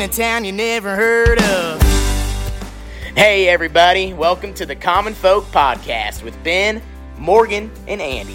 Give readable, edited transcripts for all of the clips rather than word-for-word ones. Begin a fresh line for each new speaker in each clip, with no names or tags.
a town you never heard of. Hey everybody, welcome to the Common Folk Podcast with Ben, Morgan, and Andy.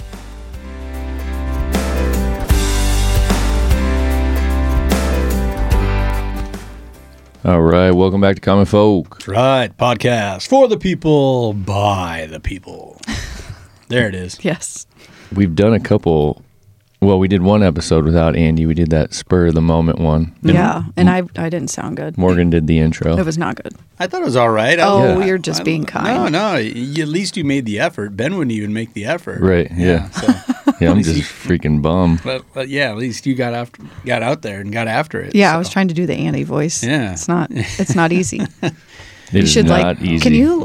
All right, welcome back to Common Folk.
That's right, podcast for the people, by the people. There it is.
Yes.
We've done a couple. Well, we did one episode without Andy. We did that spur of the moment one.
Yeah, and I didn't sound good.
Morgan did the intro.
It was not good.
I thought it was all right.
You're just being kind.
No, at least you made the effort. Ben wouldn't even make the effort.
Right, yeah.
So,
Yeah, I'm just freaking bummed.
but yeah, at least you got out there and got after it.
Yeah,
so.
I was trying to do the Andy voice.
Yeah.
It's not easy.
It
You
is
should
not easy.
Can you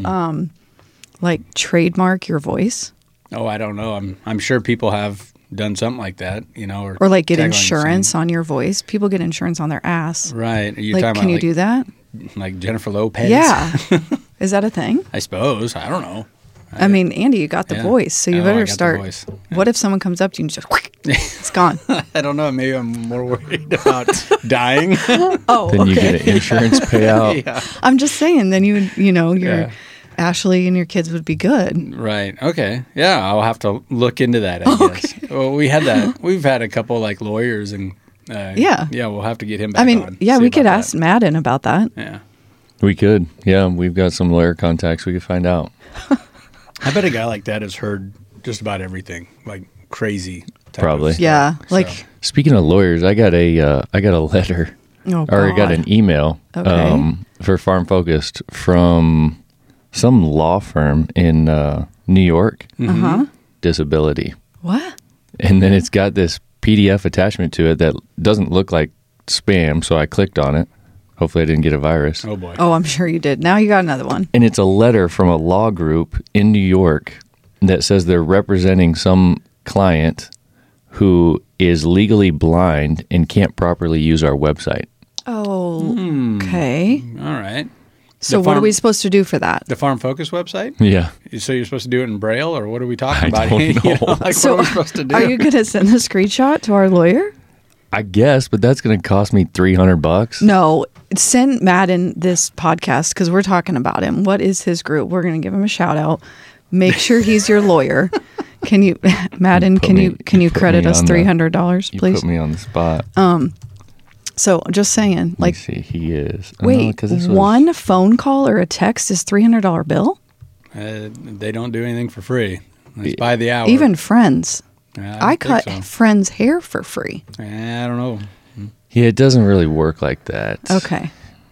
trademark your voice?
Oh, I don't know. I'm sure people have done something like that,
Or like get
tagline
insurance
something.
on your voice? People get insurance on their ass.
Right. You're
Like,
talking
can
about
you do that?
like Jennifer Lopez?
Yeah. Is that a thing?
I suppose. I don't know.
I mean, Andy, you got the
Yeah.
voice, so you
Oh, I
better
got the
start.
voice.
What if someone comes up to you and just it's gone?
I don't know. Maybe I'm more worried about dying.
Oh,
Then you get an insurance payout.
Yeah.
I'm just saying. Then your
Yeah.
Ashley and your kids would be good.
Right. Okay. Yeah, I'll have to look into that, I guess. Well, we had that. We've had a couple like lawyers and
Yeah.
Yeah, we'll have to get him back
I mean,
on.
yeah,
See
we could
about
ask
that.
Madden about that.
Yeah.
We could. Yeah, we've got some lawyer contacts we could find out.
I bet a guy like that has heard just about everything, like crazy. Type
Probably.
of stuff.
Yeah,
So,
like
Speaking of lawyers, I got a letter,
oh
or I got
God.
an email
Okay.
for Farm Focused from some law firm in New York, Disability.
What?
And then it's got this PDF attachment to it that doesn't look like spam, so I clicked on it. Hopefully I didn't get a virus.
Oh boy.
Oh, I'm sure you did. Now you got another one.
And it's a letter from a law group in New York that says they're representing some client who is legally blind and can't properly use our website.
Oh, okay.
All right.
So what are we supposed to do for that?
The Farm Focus website?
Yeah.
So you're supposed to do it in Braille, or what are we talking
I
about?
don't
You
know.
like,
So
what are we supposed to do?
are you going to send the screenshot to our lawyer?
I guess, but that's going to cost me $300.
No, send Madden this podcast because we're talking about him. What is his group? We're going to give him a shout out. Make sure he's your lawyer. Can you, Madden? Can you
put
credit
me
us
on the-
$300,
You
please?
put me on the spot.
So just saying,
Let me
like,
see, he is. Oh,
wait,
'cause this was-
one phone call or a text is $300 bill?
They don't do anything for free. It's by the hour.
Even Friends.
Yeah,
I
don't
cut
think so.
Friends' hair for free.
I don't know.
Yeah, it doesn't really work like that.
Okay.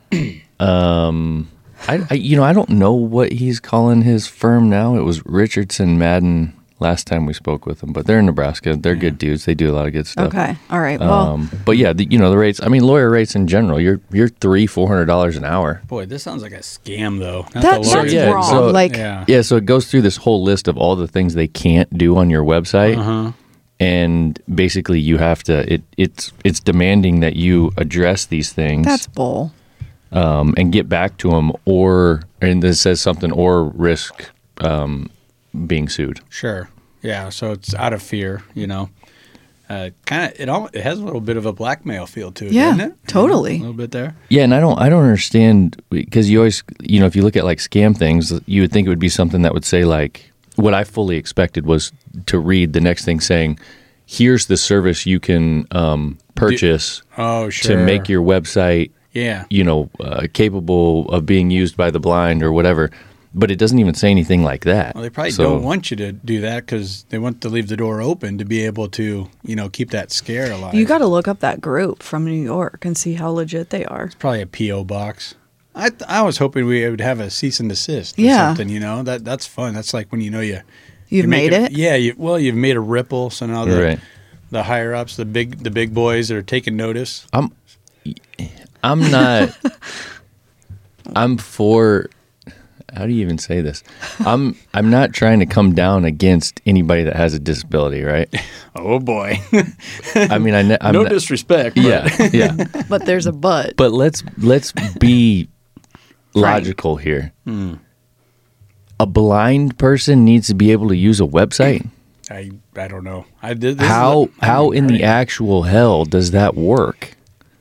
I don't know what he's calling his firm now. It was Richardson Madden last time we spoke with them, but they're in Nebraska. They're good dudes. They do a lot of good stuff.
Okay. All right. Well,
But yeah, the rates. I mean, lawyer rates in general. You're $300-$400 an hour.
Boy, this sounds like a scam, though.
that's
yeah,
wrong.
so-
like,
yeah.
Yeah, so it goes through this whole list of all the things they can't do on your website, and basically you have to. It's demanding that you address these things.
that's bull.
And get back to them, and this says something, or risk being sued.
Sure. Yeah. So it's out of fear, Kind of. It has a little bit of a blackmail feel to it,
Yeah,
doesn't it?
totally.
A little bit there.
Yeah, and I don't understand, because you always, if you look at like scam things, you would think it would be something that would say like, what I fully expected was to read the next thing saying, here's the service you can purchase
Oh, sure.
to make your website
Yeah.
capable of being used by the blind or whatever. But it doesn't even say anything like that.
Well, they probably
So-
don't want you to do that because they want to leave the door open to be able to, keep that scare alive.
You got to look up that group from New York and see how legit they are.
Probably a P.O. box. I was hoping we would have a cease and desist or
Yeah.
something, that's fun. That's like when
You've
you make
made it?
Yeah, you've made a ripple, so now
Right.
the higher ups, the big boys are taking notice.
I'm not. I'm for. How do you even say this? I'm not trying to come down against anybody that has a disability, right?
Oh boy.
I mean, I'm
No
not,
disrespect. But
yeah.
But there's a but.
But let's be logical here. A blind person needs to be able to use a website.
I don't know. I did
How in the actual hell does that work?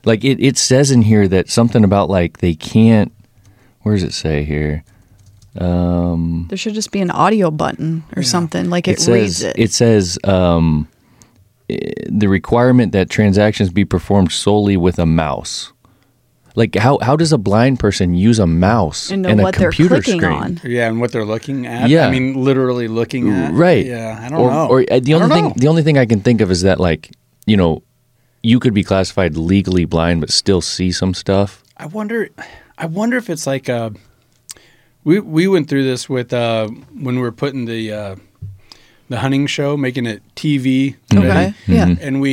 Like it says in here that something about like they can't. Where does it say here?
There should just be an audio button or something. Like it reads it.
It says the requirement that transactions be performed solely with a mouse. Like how does a blind person use a mouse
And know
and a
what they're
computer
clicking
screen?
on.
Yeah, and what they're looking at.
Yeah.
I mean, literally looking at.
Right.
Yeah, I don't know.
Or the
I
only
don't know.
the only thing I can think of is that like you could be classified legally blind but still see some stuff.
I wonder if it's like we went through this with when we were putting the hunting show, making it TV ready.
Okay. Yeah.
Mm-hmm.
And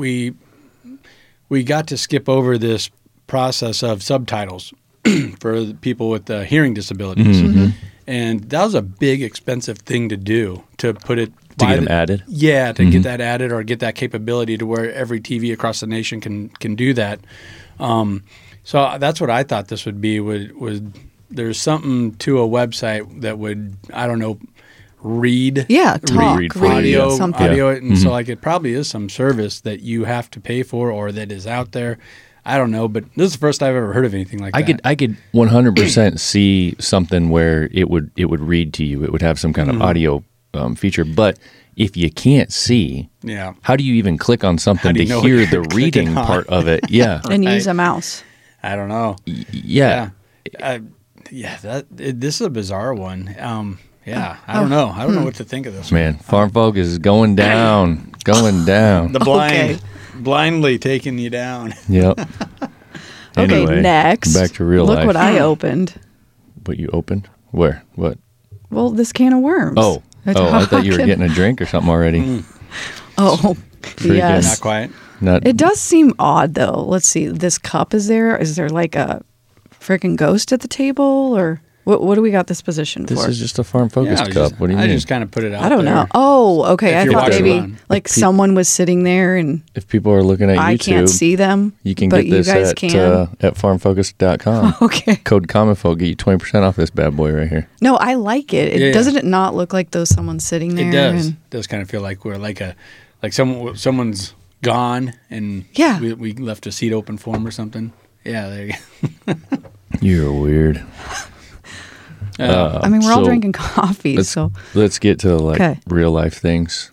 we got to skip over this process of subtitles for the people with hearing disabilities.
Mm-hmm.
And that was a big expensive thing to do, to put it
To get them added?
Yeah, to get that added or get that capability to where every TV across the nation can do that. So that's what I thought this would be. Would there's something to a website that would, I don't know, read
Talk,
read for you,
audio,
something.
audio, and so like it probably is some service that you have to pay for or that is out there. I don't know, but this is the first I've ever heard of anything like that.
I could 100% see something where it would read to you. It would have some kind of audio feature. But if you can't see,
Yeah.
how do you even click on something
do
to
you know what
hear
you're
the
clicking
reading
on?
part of it? Yeah,
And
Right.
use a mouse.
I don't know.
yeah.
This is a bizarre one. I don't know. I don't know what to think of this.
Man, Farm Folk is going down, going down.
The blind,
Okay.
blindly taking you down.
Yep.
Okay,
Anyway,
next.
back to real
Look
life.
what I opened.
What you opened? Where? What?
Well, this can of worms.
Oh, I thought you were
talking-
getting a drink or something already.
Oh,
Freaking-
yes.
Not quite.
Not.
It does seem odd, though. Let's see. This cup is there. Is there like a freaking ghost at the table, or what do we got this position
This
for?
is just a Farm Focus
I
cup.
just-
What do you
I
mean?
just kind of put it out
I don't know.
there.
Oh, okay.
If
I
you're
thought
watching
maybe
on.
like someone was sitting there and
If people are looking at
I
YouTube,
can't see them.
you can
but
get this
you guys
at
can.
at farmfocus.com.
Okay.
Code CommonFolk, get you 20% off this bad boy right here.
No, I like it.
Yeah.
Doesn't it not look like though someone's sitting there?
It does.
And,
It does kind of feel like we're like someone's gone and
Yeah.
we left a seat open for him or something. Yeah, there you go.
You're weird.
I mean, we're all
so
drinking coffee, so
Let's get to like
'Kay.
real life things.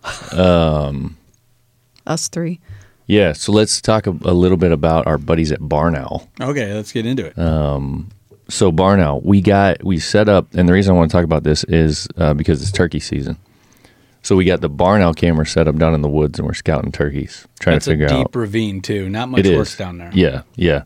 us three.
Yeah, so let's talk a little bit about our buddies at Barn Owl.
Okay, let's get into it.
So Barn Owl, we set up, and the reason I want to talk about this is because it's turkey season. So we got the Barn Owl camera set up down in the woods, and we're scouting turkeys, trying
That's
to figure
a deep
out.
ravine too. Not much
It is
works down there.
Yeah, yeah.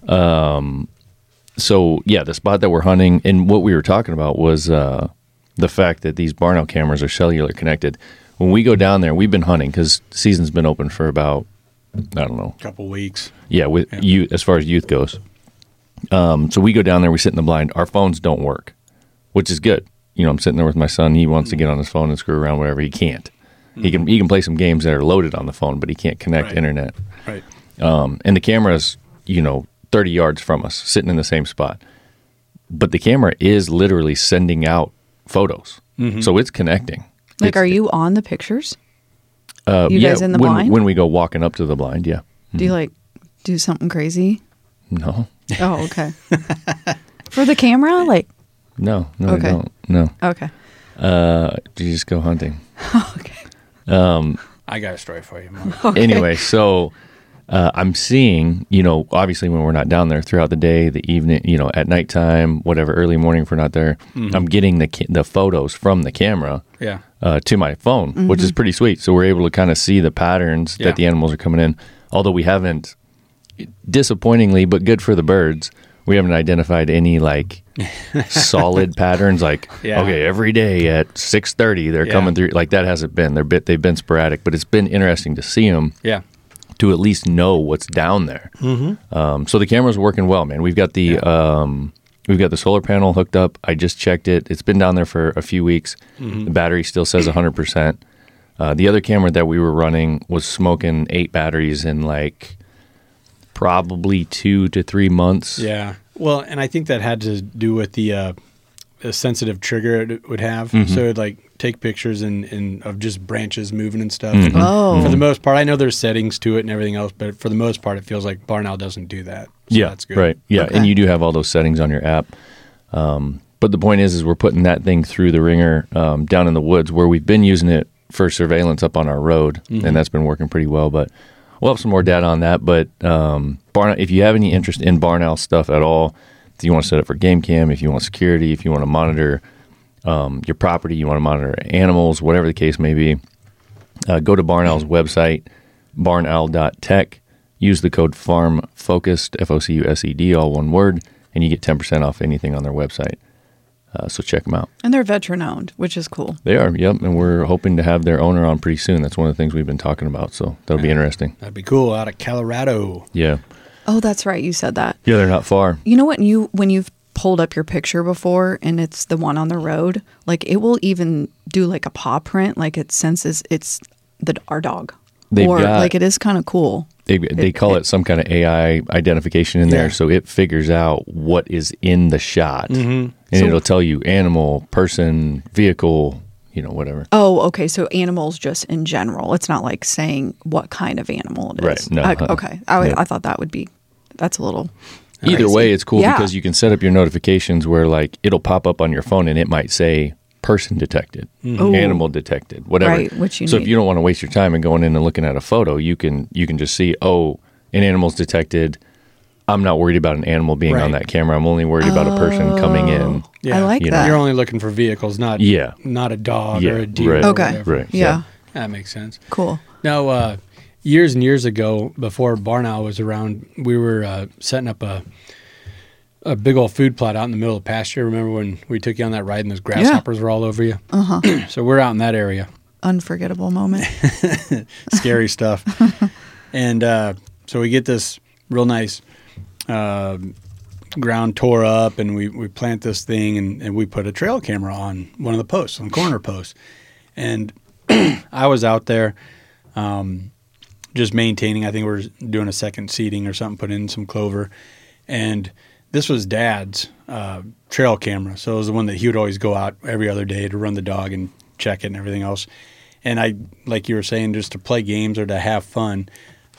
So yeah, the spot that we're hunting, and what we were talking about was the fact that these Barn Owl cameras are cellular connected. When we go down there, we've been hunting because season's been open for about, I don't know,
Couple weeks.
yeah, with you as far as youth goes. So we go down there, we sit in the blind. Our phones don't work, which is good. You know, I'm sitting there with my son. He wants to get on his phone and screw around, whatever. He can't. He can play some games that are loaded on the phone, but he can't connect
Right.
internet.
Right.
And the camera's 30 yards from us, sitting in the same spot. But the camera is literally sending out photos, so it's connecting.
Like,
It's-
are you on the pictures?
you
you guys in the blind?
When we go walking up to the blind, yeah.
Do you like do something crazy?
No,
Oh, okay. For the camera, like
no,
Okay.
I don't. No.
okay,
You just go hunting.
okay.
I got a story for you, Mark.
Anyway, so I'm seeing, obviously when we're not down there throughout the day, the evening, at nighttime, whatever, early morning if we're not there, I'm getting the photos from the camera
Yeah.
to my phone, which is pretty sweet. So we're able to kind of see the patterns
Yeah.
that the animals are coming in. Although we haven't, disappointingly, but good for the birds, we haven't identified any like solid patterns. Like,
Yeah.
okay, every day at 6:30 they're
Yeah.
coming through. Like that hasn't been. They've been sporadic, but it's been interesting to see them.
Yeah.
To at least know what's down there. So the camera's working well, man. We've got the solar panel hooked up. I just checked it. It's been down there for a few weeks. The battery still says 100%. The other camera that we were running was smoking 8 batteries in like probably 2 to 3 months.
Yeah. Well, and I think that had to do with the sensitive trigger it would have. So it'd like take pictures of just branches moving and stuff.
Mm-hmm.
Oh.
For the most part, I know there's settings to it and everything else, but for the most part, it feels like Barn Owl doesn't do that. So
Yeah,
that's good.
right. Yeah,
Okay.
and you do have all those settings on your app. But the point is we're putting that thing through the ringer down in the woods where we've been using it for surveillance up on our road, and that's been working pretty well. But we'll have some more data on that. But if you have any interest in Barn Owl stuff at all, if you want to set up for game cam, if you want security, if you want to monitor your property, you want to monitor animals, whatever the case may be, go to Barn Owl's website, barnowl.tech. Use the code FARMFOCUSED, FOCUSED, all one word, and you get 10% off anything on their website. So check them out.
And they're veteran owned, which is cool.
They are, yep, and we're hoping to have their owner on pretty soon. That's one of the things we've been talking about, so that'll be interesting.
That'd be cool. Out of Colorado.
Yeah.
Oh, that's right. You said that.
Yeah, they're not far.
You know what? When you've pulled up your picture before and it's the one on the road, like it will even do like a paw print, like it senses it's our dog.
They've
or
got-
like it is kind of cool.
They call it some kind of AI identification in there,
Yeah.
so it figures out what is in the shot, and
So-
it'll tell you animal, person, vehicle, whatever.
Oh, okay. So animals just in general. It's not like saying what kind of animal it is.
Right, no,
Okay.
yeah.
I thought that's a little
Either
crazy.
way, it's cool
Yeah.
because you can set up your notifications where like it'll pop up on your phone and it might say person detected,
Ooh.
animal detected, whatever.
Right, which you
so
need.
if you don't want to waste your time and going in and looking at a photo, you can just see, oh, an animal's detected. I'm not worried about an animal being on
Right.
that camera. I'm only worried about a person coming in.
I like
You know.
that.
You're only looking for vehicles, not
Yeah.
not a dog
Yeah,
or a deer.
right.
or
Okay.
whatever.
Right.
Yeah.
That makes sense.
Cool.
Now, years and years ago, before Barn Owl was around, we were setting up a big old food plot out in the middle of the pasture. Remember when we took you on that ride and those grasshoppers were all over you?
Uh-huh.
So we're out in that area.
Unforgettable moment.
Scary stuff. And so we get this real nice ground tore up, and we plant this thing, and we put a trail camera on one of the posts, on the corner posts. And I was out there just maintaining. I think we were doing a second seeding or something, put in some clover. And this was Dad's trail camera. So it was the one that he would always go out every other day to run the dog and check it and everything else. And I, like you were saying, just to play games or to have fun,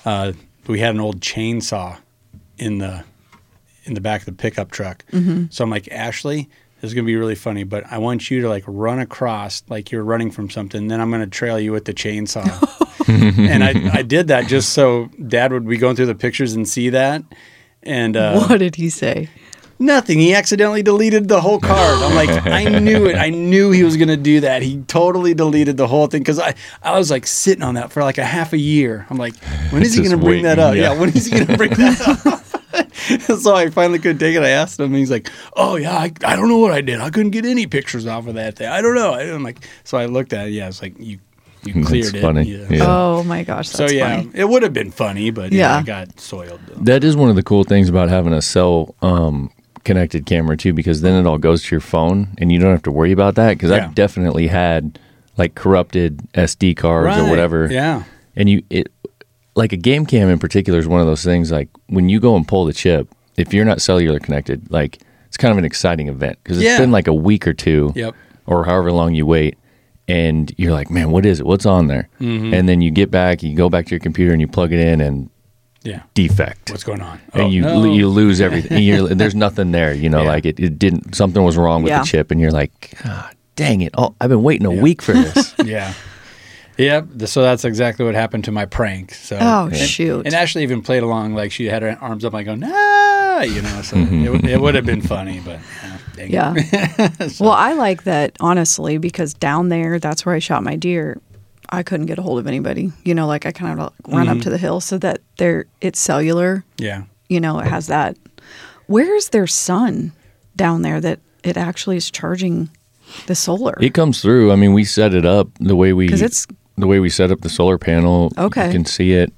we had an old chainsaw in the back of the pickup truck. Mm-hmm. So I'm like, Ashley, this is going to be really funny, but I want you to like run across like you're running from something. Then I'm going to trail you with the chainsaw. And I did that just so Dad would be going through the pictures and see that. And
What did he say?
nothing. He accidentally deleted the whole card. I'm like, I knew it. I knew he was going to do that. He totally deleted the whole thing because I was like sitting on that for like a half a year. I'm like, when is he
Just
going to bring that
waiting,
up?
yeah.
When is he going to bring that up? So I finally couldn't take it. I asked him. And he's like, oh, yeah, I don't know what I did. I couldn't get any pictures off of that thing. I don't know. I'm like, so I looked at it. Yeah, it's like, you cleared it.
funny.
Yeah.
Yeah.
Oh my gosh,
So
that's
yeah,
funny.
it would have been funny, but
Yeah.
I got soiled. Though.
That is one of the cool things about having a cell connected camera too, because then it all goes to your phone and you don't have to worry about that. Because
Yeah.
I've definitely had like corrupted SD cards or
Right.
whatever.
Yeah.
And like a game cam in particular is one of those things. Like when you go and pull the chip, if you're not cellular connected, like it's kind of an exciting event because it's
Yeah.
been like a week or two,
Yep.
or however long you wait. And you're like, man, what is it? What's on there?
Mm-hmm.
And then you get back, you go back to your computer and you plug it in and
Yeah.
defect.
What's going on?
And
Oh,
you
no.
you lose everything. There's nothing there,
Yeah.
like it didn't, something was wrong with
Yeah.
the chip. And you're like, God, dang it. Oh, I've been waiting a week for this.
Yeah. Yep. So that's exactly what happened to my prank. So
Oh, shoot.
And Ashley even played along, like she had her arms up, like going, nah, so it would have been funny, but dang
Yeah.
it.
Well, I like that, honestly, because down there, that's where I shot my deer. I couldn't get a hold of anybody. Like I kind of run up to the hill so that it's cellular.
Yeah.
It has that. Where's their sun down there that it actually is charging the solar?
It comes through. I mean, we set it up the way we
'Cause it's-
set up the solar panel.
Okay.
You can see it.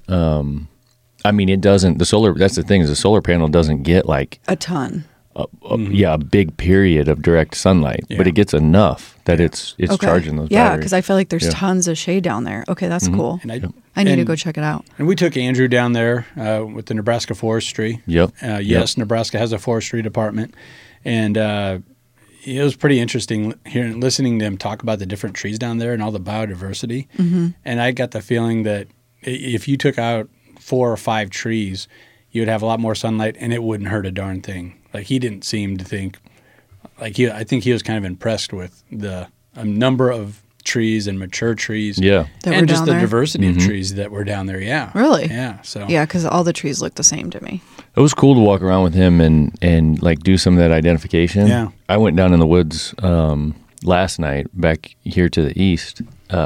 I mean, it doesn't, that's the thing is the solar panel doesn't get like,
a ton.
a big period of direct sunlight, but
Yeah.
it gets enough that it's
Okay.
charging those
Yeah,
batteries.
because I feel like there's
Yeah.
tons of shade down there. Okay, that's cool.
And
I need to
and-
go check it out.
And we took Andrew down there with the Nebraska Forestry.
Yep.
Yes, Nebraska has a forestry department. And it was pretty interesting listening to him talk about the different trees down there and all the biodiversity. And I got the feeling that if you took out 4 or 5 trees, you would have a lot more sunlight and it wouldn't hurt a darn thing. Like he didn't seem to think, I think he was kind of impressed with the number of trees and mature trees.
Yeah.
That
and
were
just
down
the
there?
diversity of trees that were down there. Yeah.
Really?
Yeah. So
Yeah, because all the trees look the same to me.
It was cool to walk around with him and like do some of that identification.
Yeah.
I went down in the woods last night back here to the east,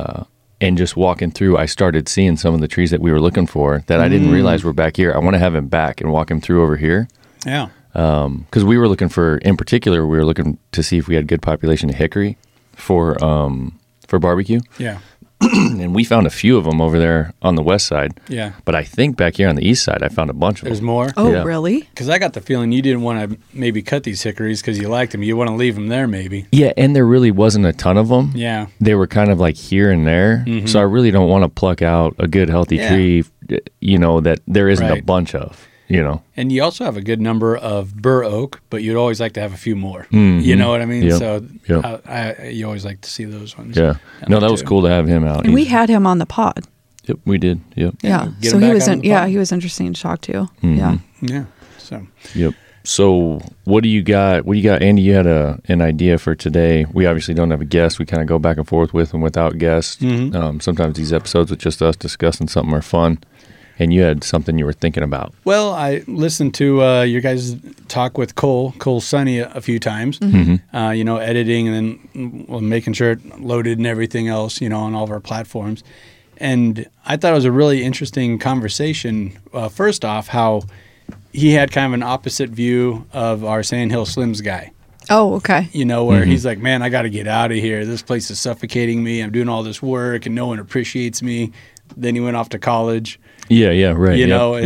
and just walking through, I started seeing some of the trees that we were looking for that I didn't realize were back here. I want to have him back and walk him through over here.
Yeah.
Because we were looking for, in particular, we were looking to see if we had good population of hickory for barbecue.
Yeah.
And we found a few of them over there on the west side.
Yeah.
But I think back here on the east side, I found a bunch of
There's
them.
more.
Oh,
Yeah.
really?
Because I got the feeling you didn't want to maybe cut these hickories because you liked them. You want to leave them there maybe.
Yeah, and there really wasn't a ton of them.
Yeah.
They were kind of like here and there. So I really don't want to pluck out a good, healthy
Yeah.
tree, that there isn't a
Right.
bunch of,
And you also have a good number of bur oak, but you'd always like to have a few more. You know what I mean?
Yep.
So
Yep.
you always like to see those ones.
Yeah. No, that was cool to have him out.
And we had him on the pod.
Yep, we did. Yep.
Yeah.
get
So
him
he
back
was
on the pod.
he was interesting to talk to. Yeah.
Yeah. So
Yep. So what do you got? Andy, you had an idea for today. We obviously don't have a guest. We kind of go back and forth with and without guests. Sometimes these episodes with just us discussing something are fun. And you had something you were thinking about.
well, I listened to your guys' talk with Cole Sunny a few times, editing and then making sure it loaded and everything else, on all of our platforms. And I thought it was a really interesting conversation. First off, how he had kind of an opposite view of our Sandhill Slims guy.
Oh, okay.
Where he's like, man, I got to get out of here. This place is suffocating me. I'm doing all this work and no one appreciates me. Then he went off to college.
Yeah, right.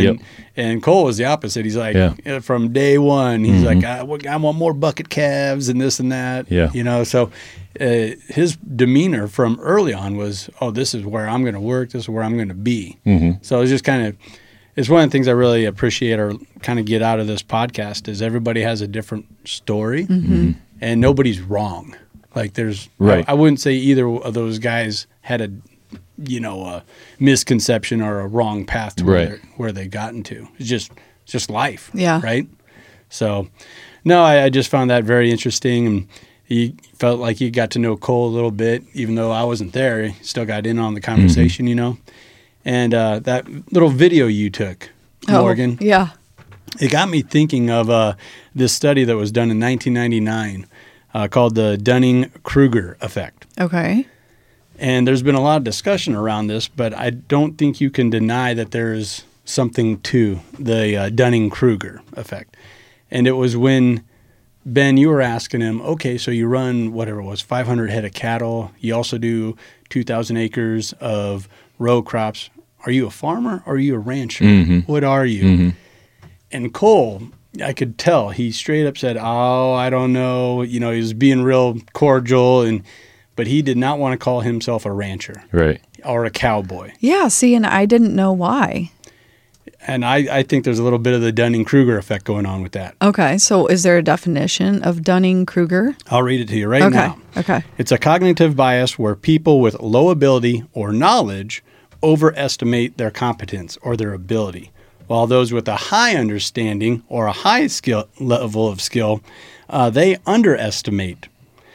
And Cole was the opposite. He's like,
Yeah.
from day one, he's like, I want more bucket calves and this and that.
Yeah.
So his demeanor from early on was, oh, this is where I'm going to work. This is where I'm going to be. So it's just kind of, it's one of the things I really appreciate or kind of get out of this podcast is everybody has a different story and nobody's wrong. Like there's,
Right.
I wouldn't say either of those guys had a misconception or a wrong path to where they got into. It's just life.
Yeah.
Right. So, no, I just found that very interesting, and he felt like he got to know Cole a little bit, even though I wasn't there. He still got in on the conversation, And that little video you took, Morgan,
Oh, yeah.
it got me thinking of this study that was done in 1999 called the Dunning-Kruger effect.
Okay.
And there's been a lot of discussion around this, but I don't think you can deny that there's something to the Dunning-Kruger effect. And it was when, Ben, you were asking him, okay, so you run whatever it was, 500 head of cattle. You also do 2,000 acres of row crops. Are you a farmer or are you a rancher? What are you? And Cole, I could tell, he straight up said, oh, I don't know. He was being real cordial, but he did not want to call himself a rancher
Right.
or a cowboy.
Yeah. See, and I didn't know why.
And I think there's a little bit of the Dunning-Kruger effect going on with that.
Okay. So is there a definition of Dunning-Kruger?
I'll read it to you right
Okay.
now.
Okay.
It's a cognitive bias where people with low ability or knowledge overestimate their competence or their ability, while those with a high understanding or a high skill level of skill, they underestimate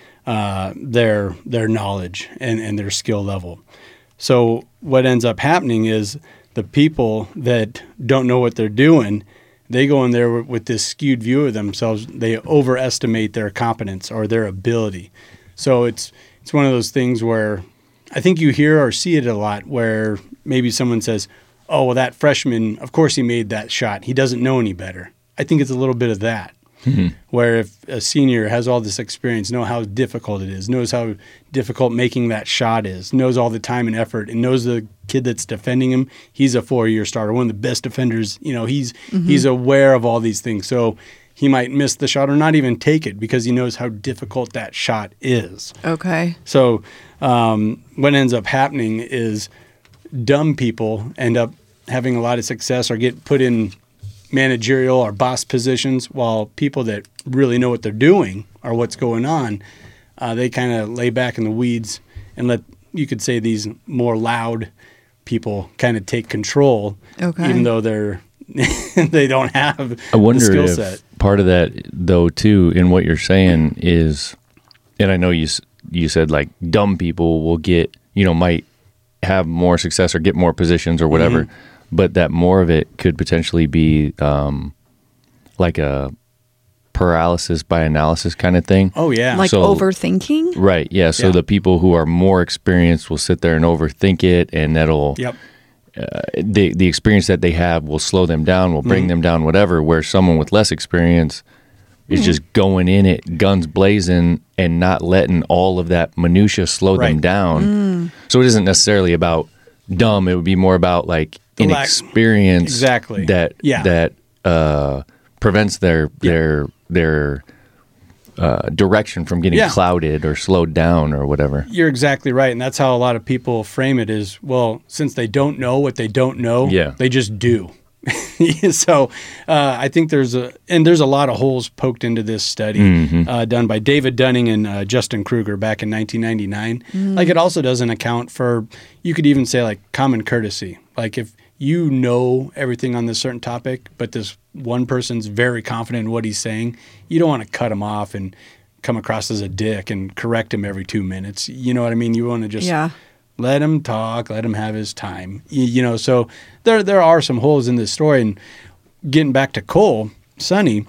their knowledge and their skill level. So what ends up happening is the people that don't know what they're doing, they go in there with this skewed view of themselves. They overestimate their competence or their ability. So it's one of those things where I think you hear or see it a lot where maybe someone says, oh, well, that freshman, of course he made that shot. He doesn't know any better. I think it's a little bit of that. Where if a senior has all this experience, knows how difficult it is, knows how difficult making that shot is, knows all the time and effort, and knows the kid that's defending him, he's a 4-year starter, one of the best defenders. He's aware of all these things. So he might miss the shot or not even take it because he knows how difficult that shot is.
Okay.
So what ends up happening is dumb people end up having a lot of success or get put in managerial or boss positions, while people that really know what they're doing or what's going on, they kind of lay back in the weeds and let, you could say, these more loud people kind of take control, even though they don't have
I wonder
the skill
if
set.
part of that, though, too, in what you're saying is, and I know you said like dumb people will get, might have more success or get more positions or whatever, but that more of it could potentially be like a paralysis by analysis kind of thing.
Oh, yeah.
Like
So-
overthinking?
Right. Yeah. So
Yeah.
the people who are more experienced will sit there and overthink it, and that'll
Yep.
the experience that they have will slow them down, will bring them down, whatever. Where someone with less experience is just going in it, guns blazing, and not letting all of that minutia slow them
Right.
down. So it isn't necessarily about dumb. It would be more about like
The lack-
inexperience
Exactly.
that
Yeah.
that prevents their direction from getting
Yeah.
clouded or slowed down or whatever.
You're exactly right. And that's how a lot of people frame it is, well, since they don't know what they don't know,
Yeah.
they just do. So I think there's a lot of holes poked into this study done by David Dunning and Justin Kruger back in 1999. Like, it also doesn't account for, you could even say, like, common courtesy. Like, if you know everything on this certain topic, but this one person's very confident in what he's saying, you don't want to cut him off and come across as a dick and correct him every 2 minutes. You know what I mean? You want to just let him talk, let him have his time. So there are some holes in this story. And getting back to Cole, Sonny,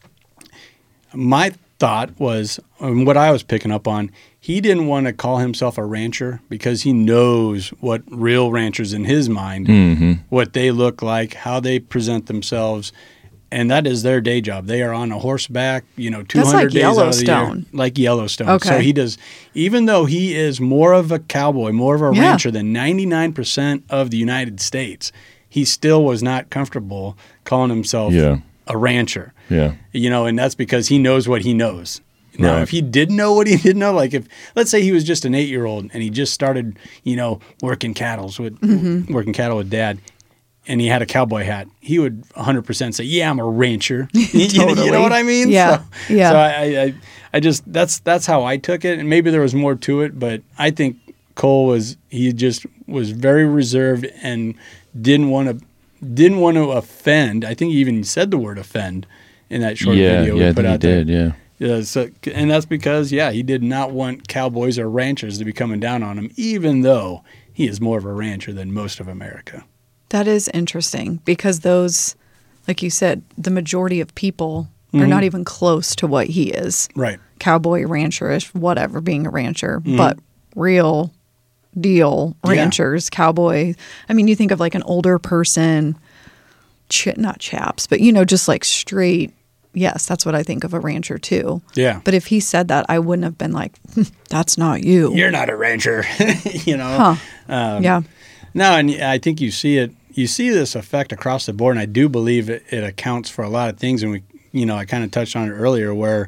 my thought was, and what I was picking up on, he didn't want to call himself a rancher because he knows what real ranchers in his mind, what they look like, how they present themselves. And that is their day job. They are on a horseback, 200
like
days out of the year.
Yellowstone.
Like Yellowstone.
Okay.
So he does, even though he is more of a cowboy, more of a rancher than 99% of the United States, he still was not comfortable calling himself a rancher.
Yeah.
And that's because he knows what he knows. Now,
Right.
if he didn't know what he didn't know, like if, let's say he was just an 8-year-old and he just started, working cattle with dad, and he had a cowboy hat, he would 100% say, "Yeah, I'm a rancher." You know what I mean?
Yeah.
So I just that's how I took it, and maybe there was more to it, but I think Cole was very reserved and didn't want to offend. I think he even said the word offend in that short video we
I
put
think
out
he
there.
did. Yeah.
Yeah, so, and that's because, he did not want cowboys or ranchers to be coming down on him, even though he is more of a rancher than most of America.
That is interesting because those, like you said, the majority of people are not even close to what he is.
Right.
Cowboy, rancherish, whatever, being a rancher, but real deal ranchers, cowboy. I mean, you think of like an older person, not chaps, but just like straight. Yes, that's what I think of a rancher too.
Yeah.
But if he said that, I wouldn't have been like, that's not you.
You're not a rancher,
Huh. Yeah.
No, and I think you see it. You see this effect across the board, and I do believe it accounts for a lot of things. And I kind of touched on it earlier. Where,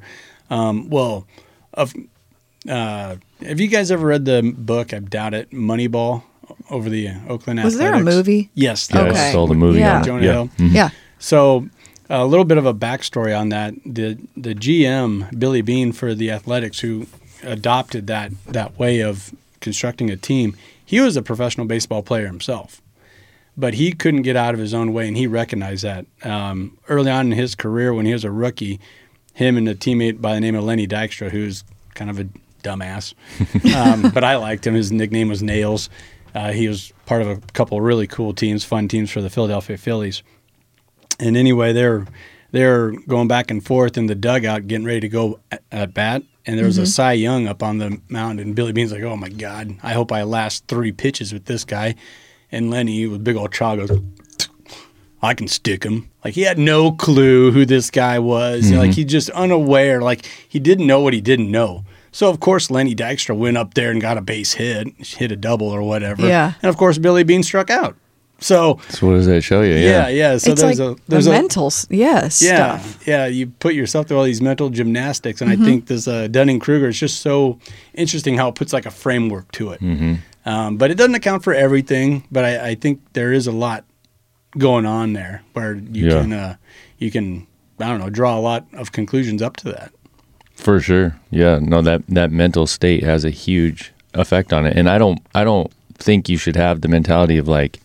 have you guys ever read the book? I doubt it. Moneyball over the Oakland Athletics.
Was there a movie?
Yes.
Yeah,
there
I
was.
saw the movie.
Yeah.
On it.
Jonah
Yeah.
Hill.
Yeah.
So a little bit of a backstory on that. The GM, Billy Beane for the Athletics, who adopted that way of constructing a team, he was a professional baseball player himself. But he couldn't get out of his own way, and he recognized that. Early on in his career, when he was a rookie, him and a teammate by the name of Lenny Dykstra, who's kind of a dumbass, but I liked him. His nickname was Nails. He was part of a couple of really cool teams, fun teams for the Philadelphia Phillies. And anyway, they're going back and forth in the dugout, getting ready to go at bat. And there was a Cy Young up on the mound, and Billy Beane's like, "Oh my God, I hope I last 3 pitches with this guy." And Lenny, with big old chaw, goes, "I can stick him." Like, he had no clue who this guy was. Like, he's just unaware. Like, he didn't know what he didn't know. So, of course, Lenny Dykstra went up there and got a base hit a double or whatever.
Yeah.
And, of course, Billy Beane struck out. So,
So what does that show you?
yeah. So
it's
there's
like
there's
the
a
mental, stuff.
Yeah. You put yourself through all these mental gymnastics, and I think this Dunning Kruger is just so interesting how it puts like a framework to it. But it doesn't account for everything. But I think there is a lot going on there where you can I don't know, draw a lot of conclusions up to that.
For sure. Yeah. No, that mental state has a huge effect on it. And I don't think you should have the mentality of like,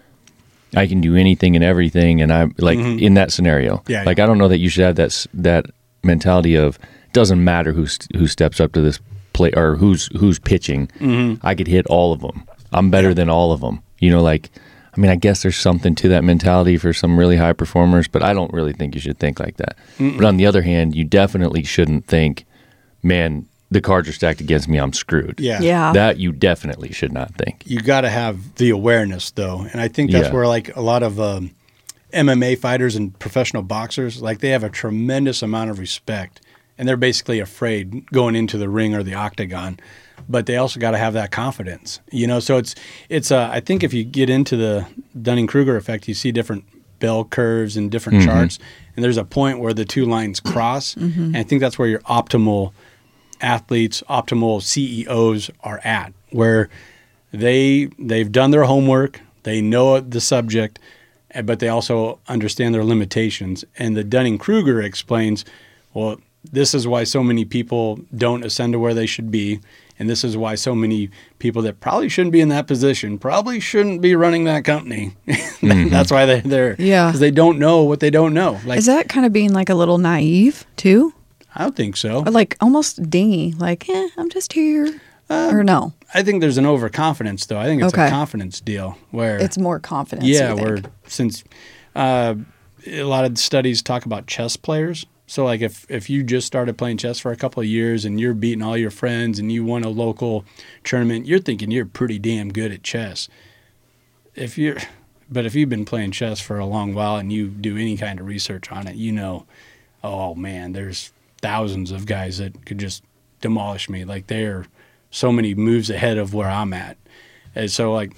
I can do anything and everything. And I'm like in that scenario,
Yeah,
like, I don't know that you should have that mentality of doesn't matter who steps up to this play or who's pitching. I could hit all of them. I'm better than all of them. You know, like, I mean, I guess there's something to that mentality for some really high performers, but I don't really think you should think like that. But on the other hand, you definitely shouldn't think, man, the cards are stacked against me, I'm screwed.
Yeah.
Yeah.
That you definitely should not think.
You got to have the awareness, though. And I think that's
Yeah.
where, like, a lot of MMA fighters and professional boxers, like, they have a tremendous amount of respect. And they're basically afraid going into the ring or the octagon. But they also got to have that confidence, you know. So it's I think if you get into the Dunning-Kruger effect, you see different bell curves and different charts, and there's a point where the two lines cross, and I think that's where your optimal athletes, optimal CEOs are at, where they've done their homework, they know the subject, but they also understand their limitations. And the Dunning-Kruger explains, well, this is why so many people don't ascend to where they should be. And this is why so many people that probably shouldn't be in that position probably shouldn't be running that company. That's why they're there.
Yeah.
Because they don't know what they don't know. Like,
Is that kind of being like a little naive too?
I don't think so.
Or like almost dingy, like, I'm just here. Or no?
I think there's an overconfidence, though. I think it's
Okay.
a confidence deal where
It's more confidence.
yeah,
you think.
where since a lot of the studies talk about chess players. So like if you just started playing chess for a couple of years and you're beating all your friends and you won a local tournament, you're thinking you're pretty damn good at chess. But if you've been playing chess for a long while and you do any kind of research on it, you know, oh man, there's thousands of guys that could just demolish me. Like they're so many moves ahead of where I'm at. And so like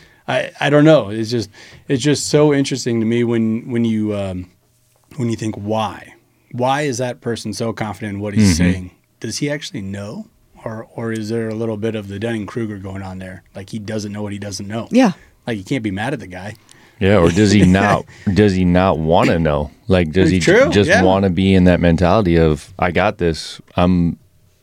I don't know. It's just so interesting to me when you think why is that person so confident in what he's saying? Does he actually know, or is there a little bit of the Dunning-Kruger going on there? Like he doesn't know what he doesn't know.
Yeah.
Like you can't be mad at the guy.
Yeah, or does he not? Does he not want to know? Like, does he
True,
just
yeah.
want to be in that mentality of I got this. I'm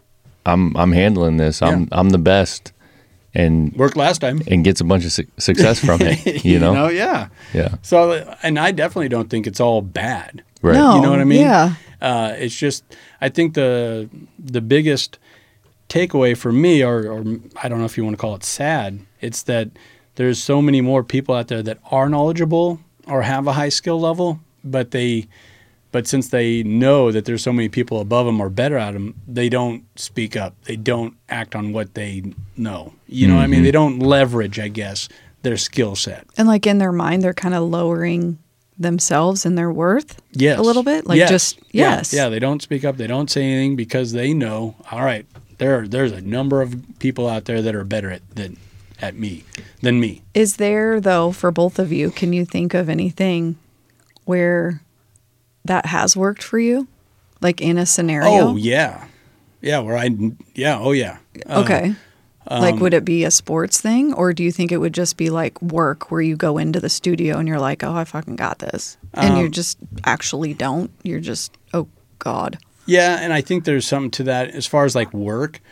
handling this. I'm the best, and
Worked last time.
gets a bunch of success from it. You know?
Yeah.
Yeah.
So, and I definitely don't think it's all bad.
Right.
No.
You know what I mean?
Yeah.
It's just, I think the biggest takeaway for me, or I don't know if you want to call it sad, it's that there's so many more people out there that are knowledgeable or have a high skill level, but since they know that there's so many people above them or better at them, they don't speak up. They don't act on what they know. You know what I mean? They don't leverage, I guess, their skill set.
And like in their mind, they're kind of lowering themselves and their worth
Yes.
a little bit. Like
Yes.
yes.
Yeah, they don't speak up. They don't say anything because they know, all right, there's a number of people out there that are better at me than me.
Is there, though, for both of you, can you think of anything where that has worked for you? Like in a scenario?
Oh, yeah. Yeah, oh, yeah.
Okay. Like, would it be a sports thing? Or do you think it would just be like work where you go into the studio and you're like, oh, I fucking got this. And you just actually don't. You're just, oh, God.
Yeah, and I think there's something to that as far as like work.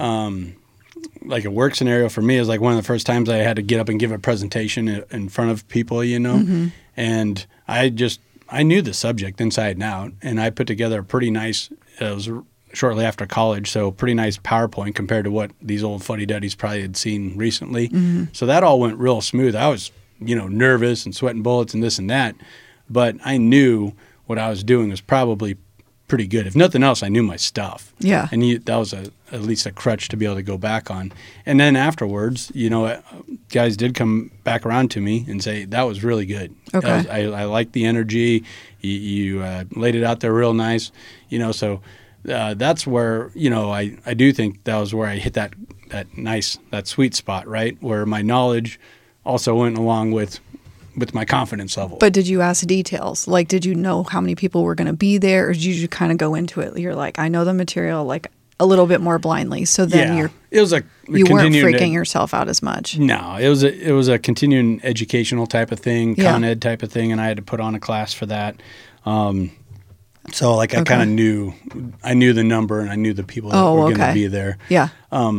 Like a work scenario for me is like one of the first times I had to get up and give a presentation in front of people, you know, and I knew the subject inside and out, and I put together a pretty nice, it was shortly after college, so pretty nice PowerPoint compared to what these old fuddy-duddies probably had seen recently. So that all went real smooth. I was, nervous and sweating bullets and this and that, but I knew what I was doing was probably pretty good. If nothing else, I knew my stuff.
Yeah.
And that was at least a crutch to be able to go back on. And then afterwards, guys did come back around to me and say, that was really good.
Okay.
I liked the energy. You laid it out there real nice. So that's where, I do think that was where I hit that sweet spot, right? Where my knowledge also went along with my confidence level.
But did you ask details? Like, did you know how many people were going to be there? Or did you kind of go into it? You're like, I know the material like a little bit more blindly. So then
it was
you weren't freaking yourself out as much.
No, it was a continuing educational type of thing, Con Ed type of thing, and I had to put on a class for that. So like I kind of knew the number and I knew the people that were going to be there.
Yeah.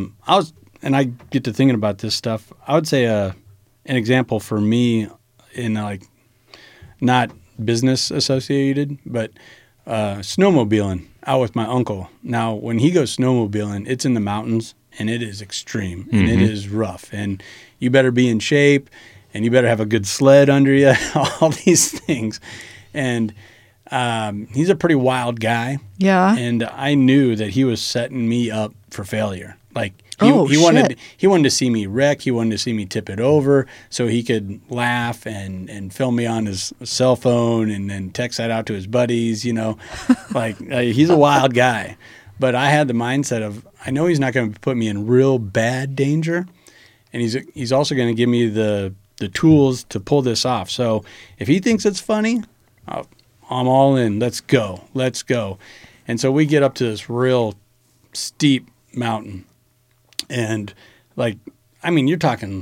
I get to thinking about this stuff. I would say an example for me in like not business associated, but snowmobiling out with my uncle. Now, when he goes snowmobiling, it's in the mountains and it is extreme and it is rough and you better be in shape and you better have a good sled under you, all these things. And he's a pretty wild guy.
Yeah.
And I knew that he was setting me up for failure. Like he wanted to see me wreck. He wanted to see me tip it over so he could laugh and film me on his cell phone and then text that out to his buddies, you know. He's a wild guy. But I had the mindset of, I know he's not going to put me in real bad danger. And he's also going to give me the tools to pull this off. So if he thinks it's funny, I'm all in. Let's go. And so we get up to this real steep mountain. And you're talking,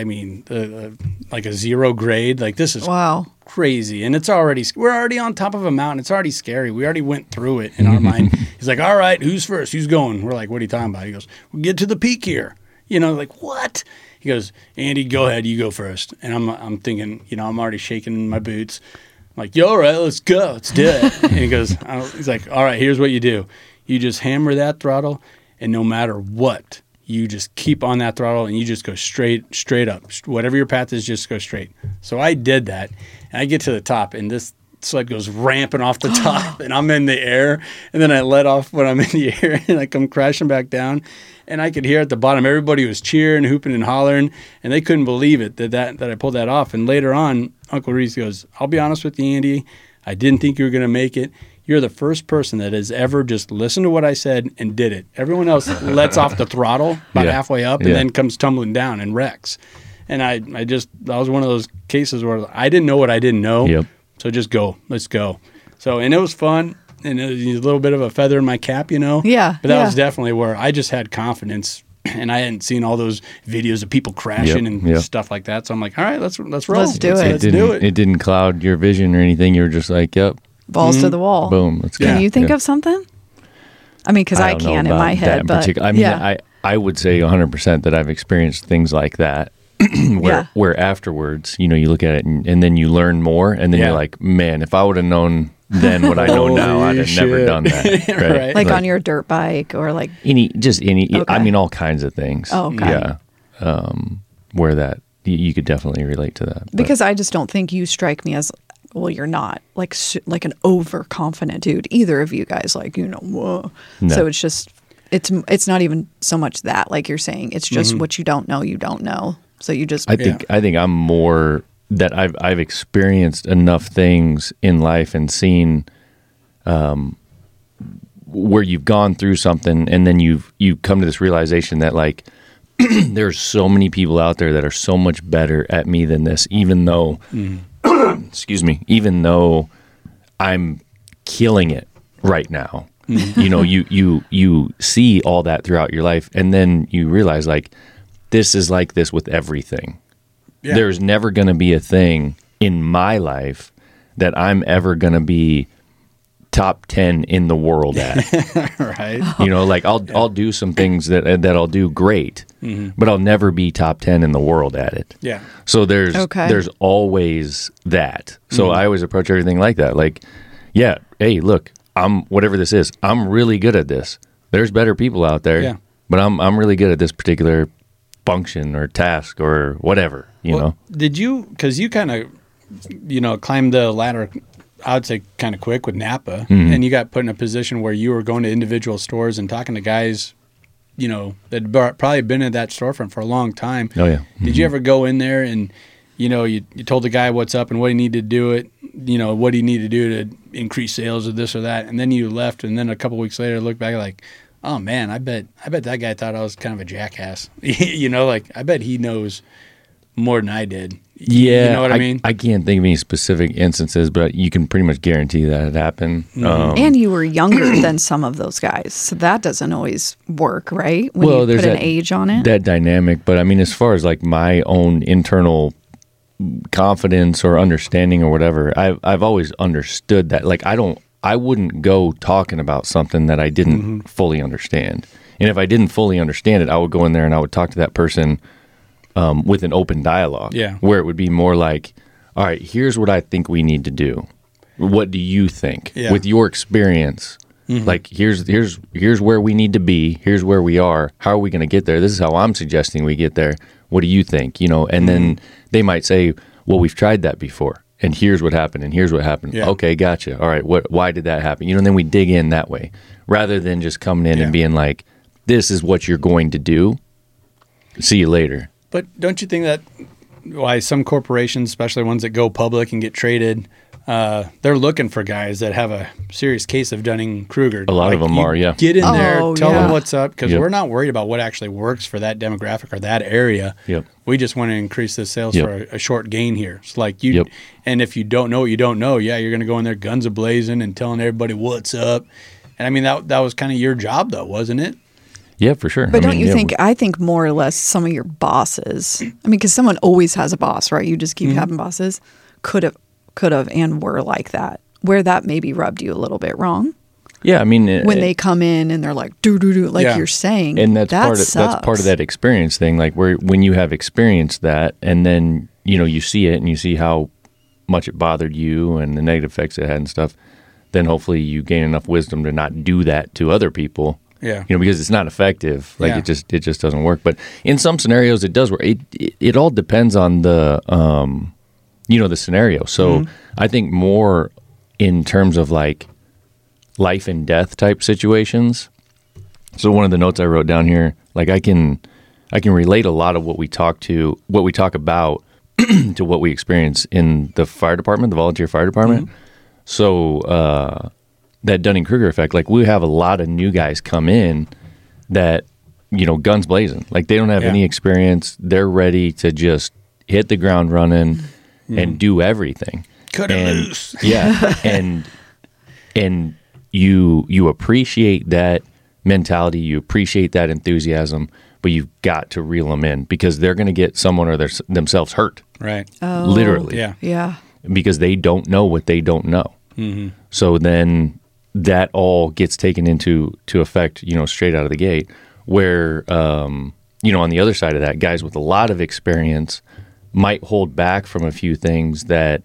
like a 0 grade. Like this is crazy. And we're already on top of a mountain. It's already scary. We already went through it in our mind. He's like, all right, who's first? Who's going? We're like, what are you talking about? He goes, we'll get to the peak here. You know, like what? He goes, Andy, go ahead. You go first. And I'm thinking, you know, I'm already shaking my boots. I'm like, yo, all right, let's go. Let's do it. And he's like, all right, here's what you do. You just hammer that throttle, and no matter what, you just keep on that throttle and you just go straight up. Whatever your path is, just go straight. So I did that, and I get to the top, and this sled goes ramping off the top, and I'm in the air, and then I let off when I'm in the air, and I come crashing back down, and I could hear at the bottom everybody was cheering, hooping, and hollering, and they couldn't believe it that I pulled that off. And later on, Uncle Reese goes, I'll be honest with you, Andy, I didn't think you were going to make it. You're the first person that has ever just listened to what I said and did it. Everyone else lets off the throttle about halfway up and then comes tumbling down and wrecks. And that was one of those cases where I didn't know what I didn't know.
Yep.
So just go. Let's go. So, and it was fun. And it was a little bit of a feather in my cap, you know?
Yeah.
But that was definitely where I just had confidence. And I hadn't seen all those videos of people crashing and stuff like that. So I'm like, all right, let's roll.
Let's do it.
Let's do it.
It didn't cloud your vision or anything. You were just like, yep.
Balls to the wall.
Boom. Let's go.
Can you think of something? I mean, because I can in my head, but
I would say 100% that I've experienced things like that where afterwards, you know, you look at it and then you learn more and then you're like, man, if I would have known then what I know now, I'd have never done that. Right?
Like on your dirt bike or like
any, I mean, all kinds of things.
Oh, okay.
Yeah. Where that, you could definitely relate to that.
Because I just don't think you strike me as, well, you're not like an overconfident dude. Either of you guys, like, you know, whoa. No. So it's just, it's not even so much that, like you're saying, it's just what you don't know, you don't know. So you just,
I think I'm more that I've experienced enough things in life and seen, where you've gone through something and then you come to this realization that like, there's so many people out there that are so much better at me than this, even though, excuse me, even though I'm killing it right now. You know, you see all that throughout your life, and then you realize like this is like this with everything. Yeah. There's never going to be a thing in my life that I'm ever going to be top 10 in the world at.
Right.
You know, like I'll do some things that I'll do great, but I'll never be top 10 in the world at it.
Yeah.
So there's always that. So I always approach everything like that. Like, yeah, hey, look, whatever this is, I'm really good at this. There's better people out there, but I'm really good at this particular function or task or whatever, you know.
Did you, because you kind of, you know, climbed the ladder, I would say kind of quick with Napa, and you got put in a position where you were going to individual stores and talking to guys, you know, that had probably been at that storefront for a long time.
Oh, yeah.
Did you ever go in there and, you know, you told the guy what's up and what he needed to do it, you know, what he needed to do to increase sales or this or that, and then you left, and then a couple weeks later look back like, oh, man, I bet that guy thought I was kind of a jackass. You know, like, I bet he knows more than I did.
Yeah.
You know what I mean?
I can't think of any specific instances, but you can pretty much guarantee that it happened.
And you were younger than some of those guys, so that doesn't always work, right? When you put an age on it.
That dynamic, but I mean, as far as like my own internal confidence or understanding or whatever, I've always understood that. Like, I don't I wouldn't go talking about something that I didn't fully understand. And if I didn't fully understand it, I would go in there and I would talk to that person with an open dialogue.
Yeah.
Where it would be more like, all right, here's what I think we need to do. What do you think?
Yeah.
With your experience, like here's where we need to be. Here's where we are. How are we going to get there? This is how I'm suggesting we get there. What do you think? You know, and then they might say, well, we've tried that before. And here's what happened, and here's what happened.
Yeah.
Okay, gotcha. All right, why did that happen? You know, and then we dig in that way, rather than just coming in and being like, this is what you're going to do. See you later.
But don't you think that why some corporations, especially ones that go public and get traded, they're looking for guys that have a serious case of Dunning-Kruger.
A lot of them are, yeah.
Get in there, tell them
yeah.
what's up, because
Yep.
we're not worried about what actually works for that demographic or that area.
Yep.
We just want to increase the sales
Yep.
for a short gain here. It's like you,
Yep.
and if you don't know what you don't know, yeah, you're going to go in there guns a-blazing and telling everybody what's up. And I mean, that was kind of your job, though, wasn't it?
Yeah, for sure.
But
I
don't
mean,
you
yeah,
think, I think more or less some of your bosses, I mean, because someone always has a boss, right? You just keep having bosses, could have, and were like that, where that maybe rubbed you a little bit wrong
Yeah, I mean,
when they come in and they're like, do, like
Yeah.
you're saying.
and that's
that
part of that's part of that experience thing. Like when you have experienced that, and then you see it and you see how much it bothered you and the negative effects it had and stuff, then hopefully you gain enough wisdom to not do that to other people.
Yeah.
Because it's not effective. Like
Yeah.
it just doesn't work. But in some scenarios, it does work. It all depends on the the scenario. So I think more in terms of like life and death type situations. So one of the notes I wrote down here, like I can relate a lot of what we talk about to what we experience in the fire department, the volunteer fire department. So that Dunning-Kruger effect, like we have a lot of new guys come in that, guns blazing. Like they don't have
Yeah.
any experience. They're ready to just hit the ground running and do everything.
Cut it
And-
loose.
Yeah. and you appreciate that mentality, you appreciate that enthusiasm, but you've got to reel them in because they're going to get someone or themselves hurt,
Right.
literally,
Yeah.
Yeah.
because they don't know what they don't know. So then that all gets taken into effect, straight out of the gate. Where on the other side of that, guys with a lot of experience might hold back from a few things that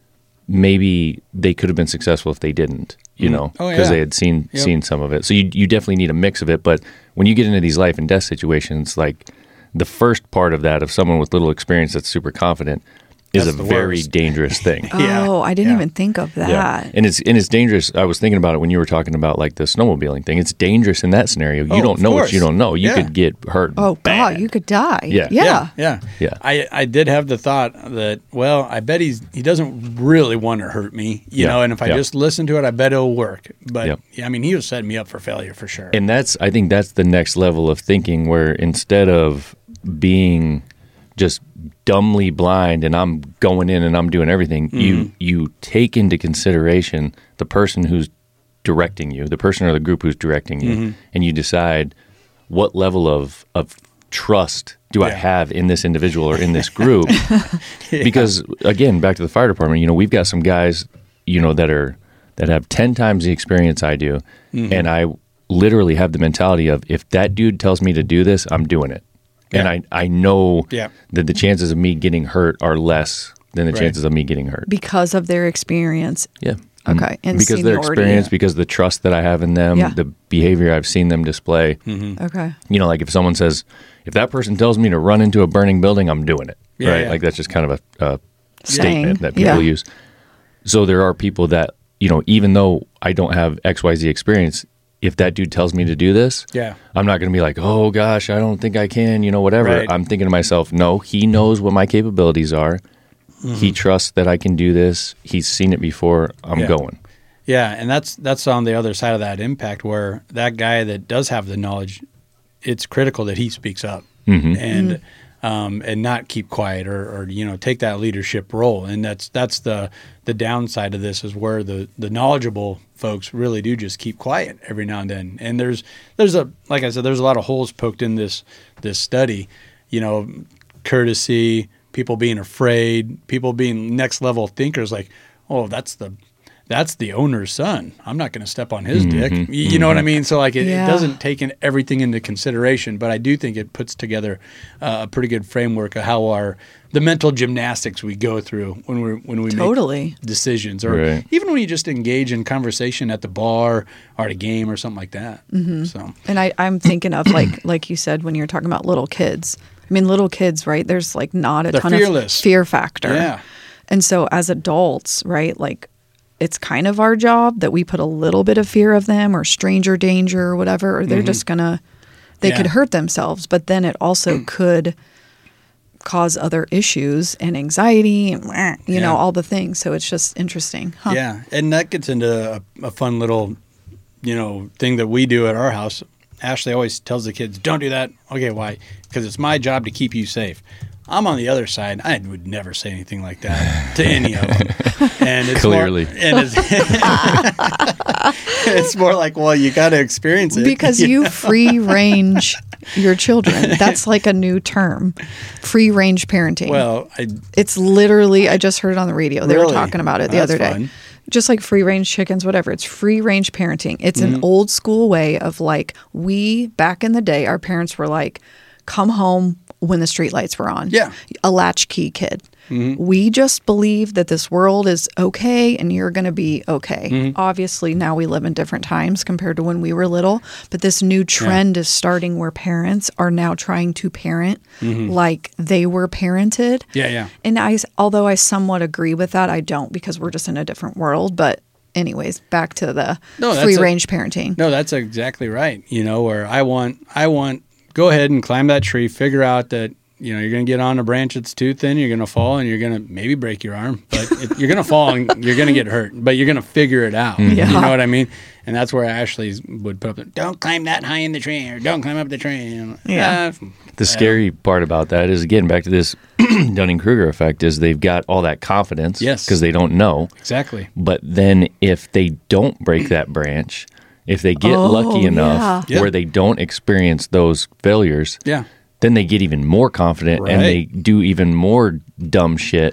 maybe they could have been successful if they didn't, because
Oh, yeah.
they had seen some of it. So you definitely need a mix of it. But when you get into these life and death situations, like the first part of that, of someone with little experience that's super confident, is
That's
a
the
very
worst.
dangerous thing.
Yeah.
Oh, I didn't
Yeah.
even think of that.
Yeah, and it's dangerous. I was thinking about it when you were talking about like the snowmobiling thing. It's dangerous in that scenario. You
Oh,
don't
of
know what
course.
you don't know. You
Yeah.
could get hurt.
Oh,
bad.
God, you could die.
Yeah.
Yeah.
Yeah.
Yeah.
I did have the thought that, well, I bet he doesn't really want to hurt me,
Yeah.
and if I
Yeah.
just listen to it, I bet it'll work. But
Yep.
yeah, I mean, he was setting me up for failure for sure.
And I think that's the next level of thinking, where instead of being just dumbly blind and I'm going in and I'm doing everything, you take into consideration the person who's directing you, the person or the group who's directing you, and you decide what level of trust do I
Yeah.
have in this individual or in this group. Because again, back to the fire department, we've got some guys, that have 10 times the experience I do, and I literally have the mentality of, if that dude tells me to do this, I'm doing it.
Yeah.
And I know
Yeah.
that the chances of me getting hurt are less than the
Right.
chances of me getting hurt.
Because of their experience.
Yeah.
Okay. And
Because of their
seniority.
experience, because of the trust that I have in them,
Yeah.
the behavior I've seen them display.
Okay.
Like if someone says, if that person tells me to run into a burning building, I'm doing it.
Yeah,
right?
yeah.
Like that's just kind of a
Saying,
statement that people
yeah.
use. So there are people that, even though I don't have XYZ experience, if that dude tells me to do this,
Yeah.
I'm not going to be like, oh gosh, I don't think I can, whatever.
Right.
I'm thinking to myself, no, he knows what my capabilities are. He trusts that I can do this. He's seen it before. I'm
Yeah.
going.
Yeah, and that's on the other side of that impact, where that guy that does have the knowledge, it's critical that he speaks up and not keep quiet or take that leadership role. And that's the downside of this, is where the knowledgeable folks really do just keep quiet every now and then. And there's like I said, there's a lot of holes poked in this study. Courtesy, people being afraid, people being next level thinkers, like, oh, that's that's the owner's son. I'm not going to step on his dick. You know what I mean? So like it doesn't take everything into consideration, but I do think it puts together a pretty good framework of how the mental gymnastics we go through when we make decisions, or even when you just engage in conversation at the bar or at a game or something like that. So,
and I'm thinking of like you said, when you're talking about little kids. I mean, little kids, right? There's like not a ton of fear factor.
Yeah.
And so as adults, right, like it's kind of our job that we put a little bit of fear of them or stranger danger or whatever, or they're just they could hurt themselves. But then it also could cause other issues and anxiety and, you know, all the things. So it's just interesting. Huh?
Yeah. And that gets into a fun little, thing that we do at our house. Ashley always tells the kids, don't do that. Okay, why? Because it's my job to keep you safe. I'm on the other side. I would never say anything like that to any of them. And it's
clearly.
It's more like, well, you got to experience it.
Because you free range your children. That's like a new term. Free range parenting.
Well,
it's literally, I just heard it on the radio. They were talking about it the other day.
Fun.
Just like free range chickens, whatever. It's free range parenting. It's an old school way of like, back in the day, our parents were like, come home when the street lights were on.
Yeah.
A latchkey kid. We just believe that this world is okay and you're going to be okay. Obviously, now we live in different times compared to when we were little, but this new trend is starting where parents are now trying to parent like they were parented.
Yeah.
And although I somewhat agree with that, I don't, because we're just in a different world. But anyways, back to the free range parenting.
No, that's exactly right. Where I want, go ahead and climb that tree, figure out that, you're going to get on a branch that's too thin, you're going to fall, and you're going to maybe break your arm, but you're going to fall and you're going to get hurt, but you're going to figure it out.
Yeah.
You know what I mean? And that's where Ashley would put up, don't climb that high in the tree, or don't climb up the tree.
Yeah.
The scary part about that is, again, back to this Dunning-Kruger effect, is they've got all that confidence because they don't know.
Exactly.
But then if they don't break that branch, if they get lucky enough where they don't experience those failures, then they get even more confident and they do even more dumb shit.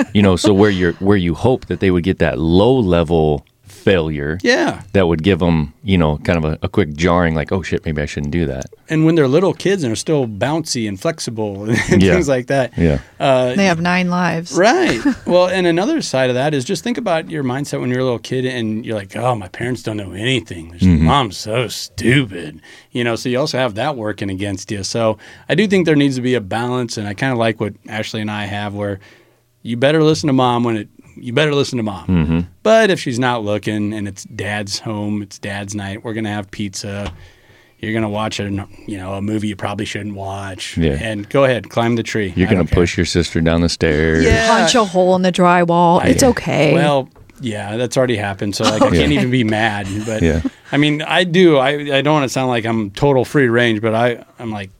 So where you hope that they would get that low level failure that would give them, kind of a quick jarring, like, oh shit, maybe I shouldn't do that.
And when they're little kids and are still bouncy and flexible and things like that.
Yeah.
They have 9 lives.
Right. Well, and another side of that is just think about your mindset when you're a little kid and you're like, oh, my parents don't know anything. Mom's so stupid. So you also have that working against you. So I do think there needs to be a balance, and I kind of like what Ashley and I have, where you better listen to mom you better listen to mom. But if she's not looking and it's dad's home, it's dad's night, we're going to have pizza. You're going to watch a movie you probably shouldn't watch. Yeah. And go ahead, climb the tree.
You're going to push your sister down the stairs.
Yeah.
Punch a hole in the drywall. It's okay.
Well, yeah, that's already happened. So I can't even be mad. But I mean, I do. I don't want to sound like I'm total free range, but I'm like,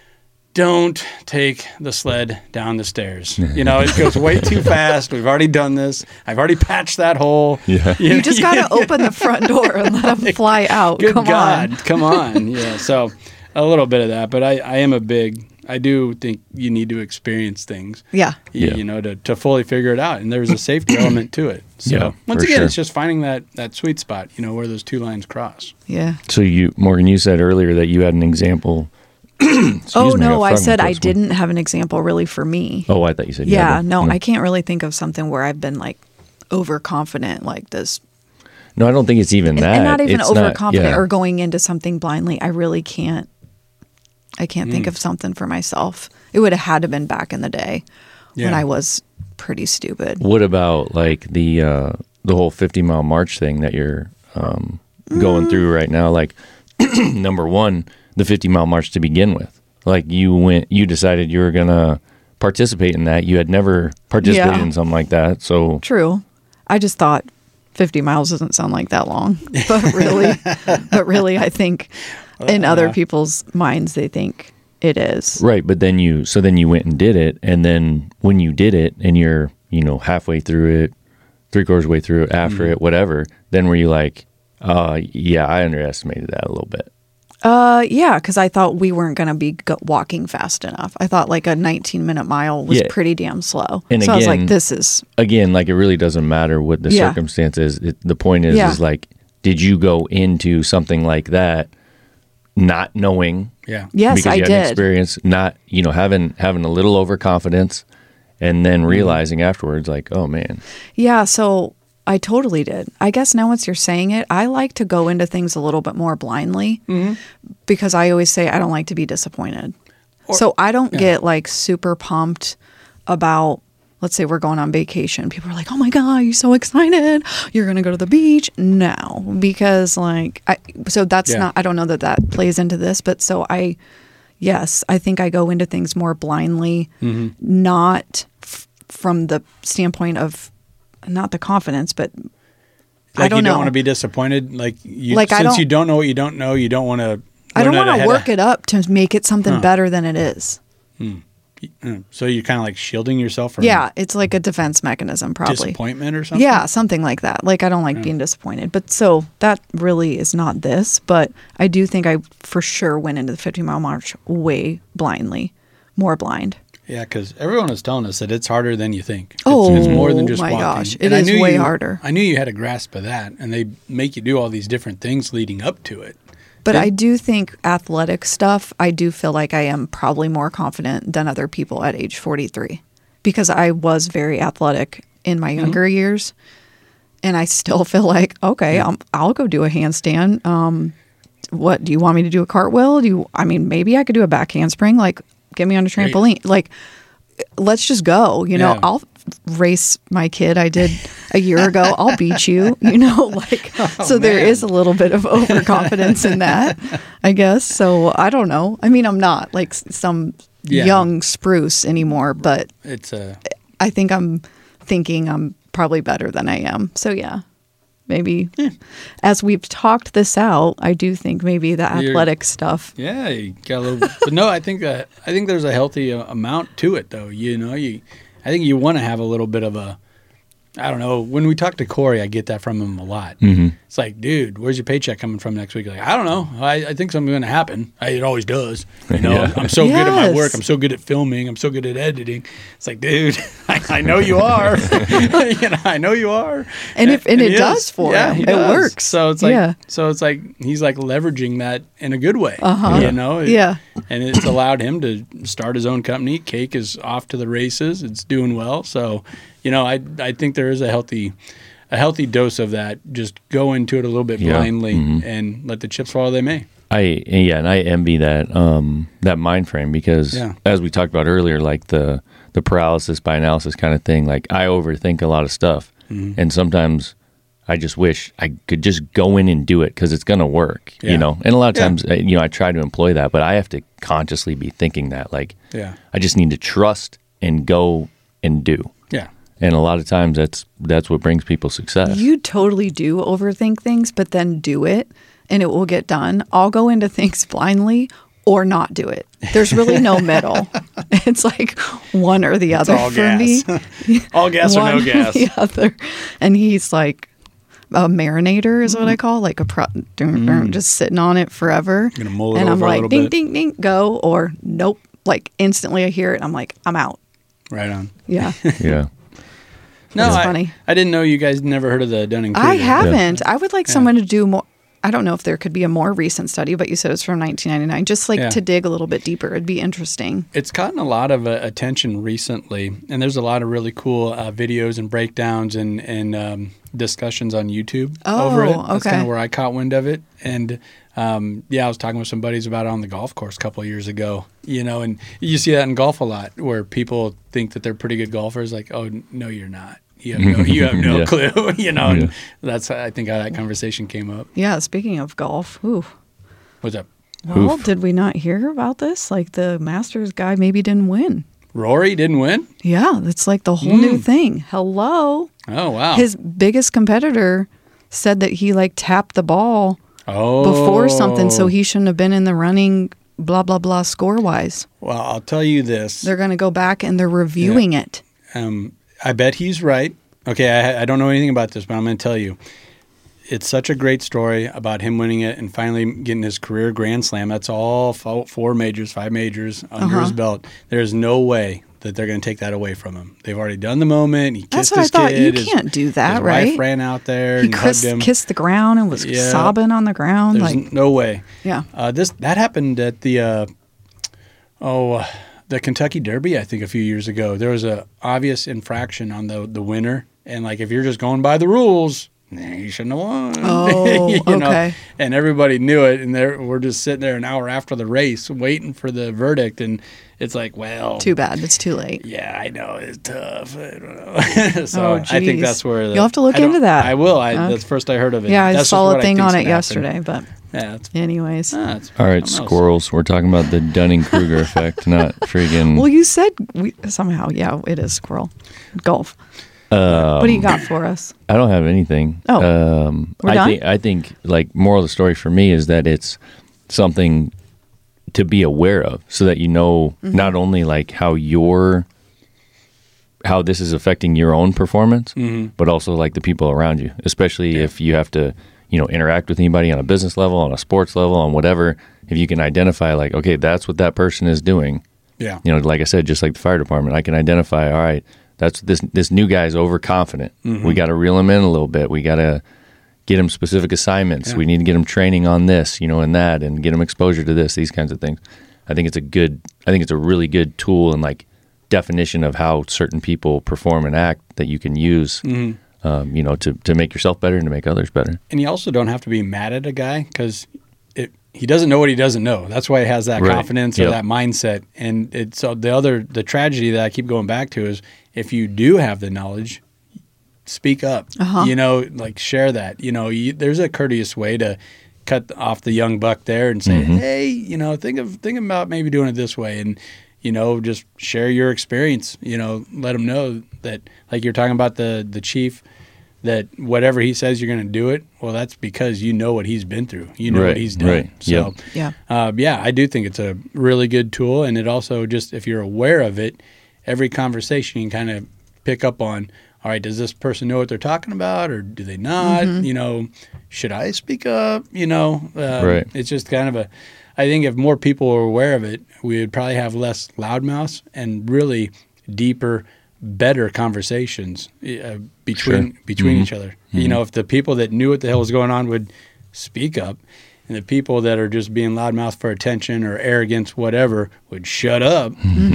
don't take the sled down the stairs. It goes way too fast. We've already done this. I've already patched that hole.
Yeah.
You just got to open the front door and let them fly out.
Good God. Come on. Yeah. So a little bit of that, but I do think you need to experience things.
Yeah.
To fully figure it out. And there's a safety element to it. So once again, it's just finding that sweet spot, where those two lines cross.
Yeah.
So Morgan, you said earlier that you had an example.
I said I didn't have an example really for me.
Oh, I thought you said
I can't really think of something where I've been like overconfident like this.
No, I don't think it's even that.
And not even overconfident or going into something blindly. I really can't. I can't think of something for myself. It would have had to been back in the day when I was pretty stupid.
What about like the whole 50-mile march thing that you're going through right now? Like, number one, the 50-mile march to begin with. Like you decided you were going to participate in that. You had never participated in something like that. So
true. I just thought 50 miles doesn't sound like that long, but really, I think in other people's minds, they think it is.
Right. But then you went and did it. And then when you did it and you're, halfway through it, 3/4 way through it, after it, whatever, then were you like, I underestimated that a little bit.
Yeah, because I thought we weren't going to be walking fast enough. I thought like a 19-minute mile was pretty damn slow.
And
so
again,
I was like, this is...
Again, like it really doesn't matter what the circumstance is. The point is like, did you go into something like that not knowing?
Yeah.
Yes,
because
I
you had
did.
experience, not, having a little overconfidence and then realizing afterwards like, oh man.
Yeah, so I totally did. I guess now once you're saying it, I like to go into things a little bit more blindly because I always say I don't like to be disappointed. So I don't get like super pumped about, let's say we're going on vacation. People are like, oh my God, you're so excited. You're going to go to the beach. No, because like, that's not, I don't know that plays into this, but so I think I go into things more blindly, not from the standpoint of not the confidence, but
like
I don't know.
You don't want to be disappointed. Like
since
you don't know what you don't know, you don't want to.
I don't want to work it up to make it something better than it is.
So you're kind of like shielding yourself from
it's like a defense mechanism, probably.
disappointment or something.
Yeah, something like that. Like I don't like being disappointed, but so that really is not this. But I do think I for sure went into the 50-mile march way blindly, more blind.
Yeah, because everyone is telling us that it's harder than you think.
Oh,
it's more than just
my
walking.
gosh.
And
It is way harder.
I knew you had a grasp of that, and they make you do all these different things leading up to it.
But I do think athletic stuff, I do feel like I am probably more confident than other people at age 43 because I was very athletic in my younger years. And I still feel like, okay, I'll go do a handstand. What, do you want me to do a cartwheel? Maybe I could do a back handspring. Like, get me on a trampoline. Great. Like, let's just go. I'll race my kid I did a year ago. I'll beat you, there is a little bit of overconfidence in that, I guess. So I don't know. I'm not like some young spruce anymore, but I think I'm thinking I'm probably better than I am. So yeah. Maybe as we've talked this out, I do think maybe the athletic stuff.
Yeah, you got a little. But no, I think there's a healthy amount to it, though. I think you want to have a little bit of a. I don't know. When we talk to Corey, I get that from him a lot. Mm-hmm. It's like, dude, where's your paycheck coming from next week? Like, I don't know. I think something's going to happen. It always does. I'm so good at my work. I'm so good at filming. I'm so good at editing. It's like, dude, I know you are. I know you are.
And it does for him. It works.
So it's like, he's like leveraging that in a good way.
Yeah.
And it's allowed him to start his own company. Cake is off to the races. It's doing well. So, I think there is a healthy dose of that. Just go into it a little bit blindly and let the chips fall where they may.
And I envy that mind frame because as we talked about earlier, like the paralysis by analysis kind of thing, like I overthink a lot of stuff. And sometimes I just wish I could just go in and do it because it's going to work, And a lot of times, I try to employ that, but I have to consciously be thinking that, like, I just need to trust and go and do.
Yeah.
And a lot of times that's what brings people success.
You totally do overthink things, but then do it and it will get done. I'll go into things blindly or not do it. There's really no middle. It's like one or the other
all
for
gas.
me.
All gas or no gas.
The other. And he's like a marinator is what I call, like just sitting on it forever.
Gonna mull it
and
over
I'm
a
like,
little
ding,
bit.
ding, ding, go, or nope. Like instantly I hear it and I'm like, I'm out.
Right on.
Yeah.
Yeah.
No,
That's funny.
I didn't know you guys never heard of the Dunning-Kruger.
I haven't. I would like someone to do more. I don't know if there could be a more recent study, but you said it's from 1999. Just like to dig a little bit deeper. It'd be interesting.
It's gotten a lot of attention recently, and there's a lot of really cool videos and breakdowns and discussions on YouTube over it. That's kind of where I caught wind of it. And I was talking with some buddies about it on the golf course a couple of years ago, and you see that in golf a lot where people think that they're pretty good golfers. Like, oh, no, you're not. You have no clue, and that's, I think, how that conversation came up.
Yeah, speaking of golf,
What's up?
Well, did we not hear about this? Like the Masters guy maybe didn't win.
Rory didn't win?
Yeah, it's like the whole new thing. Hello.
Oh, wow.
His biggest competitor said that he like tapped the ball before something, so he shouldn't have been in the running, blah, blah, blah, score-wise.
Well, I'll tell you this.
They're going to go back and they're reviewing it.
I bet he's right. Okay, I don't know anything about this, but I'm going to tell you. it's such a great story about him winning it and finally getting his career Grand Slam. That's all 4 majors, 5 majors under his belt. There's no way that they're going to take that away from him. They've already done the moment. He kissed his kid.
You can't do that,
his
right?
Wife ran out there
He
and hugged him.
kissed the ground and was sobbing on the ground.
There's no way.
Yeah.
That happened at the Kentucky Derby, I think, a few years ago. There was a obvious infraction on the winner, and like if you're just going by the rules, you shouldn't have won.
Oh, okay.
And everybody knew it, and we're just sitting there an hour after the race waiting for the verdict, and it's like, well,
too bad. It's too late.
Yeah, I know it's tough. I don't know. So I think that's where
you'll have to look into that.
I will. That's the first I heard of it.
Yeah, I
that's
saw a thing on it yesterday, but
yeah.
Anyways,
all right, squirrels. We're talking about the Dunning-Kruger effect, not freaking.
Well, you said somehow, yeah, it is squirrel golf. What do you got for us?
I don't have anything.
Oh, we're done?
I think like moral of the story for me is that it's something to be aware of, so that you know not only like how this is affecting your own performance, but also like the people around you, especially if you have to, interact with anybody on a business level, on a sports level, on whatever. If you can identify like, okay, that's what that person is doing.
Yeah.
Like I said, just like the fire department, I can identify, all right, that's this new guy's overconfident. We got to reel him in a little bit. We got to get him specific assignments. Yeah. We need to get him training on this, and that, and get him exposure to this, these kinds of things. I think it's a really good tool and like definition of how certain people perform and act that you can use, to make yourself better and to make others better.
And you also don't have to be mad at a guy because he doesn't know what he doesn't know. That's why he has that confidence or that mindset. And so the tragedy that I keep going back to is if you do have the knowledge, speak up. Like share that. There's a courteous way to cut off the young buck there and say, hey, think about maybe doing it this way, and just share your experience. Let them know that, like you're talking about the chief, that whatever he says you're going to do it. Well, that's because you know what he's been through. You know what he's done.
Right.
So, I do think it's a really good tool. And it also just, if you're aware of it, every conversation you can kind of pick up on, all right, does this person know what they're talking about or do they not? Should I speak up? It's just kind of I think if more people were aware of it, we would probably have less loudmouths and really deeper, better conversations between each other. If the people that knew what the hell was going on would speak up, and the people that are just being loudmouth for attention or arrogance, whatever, would shut up.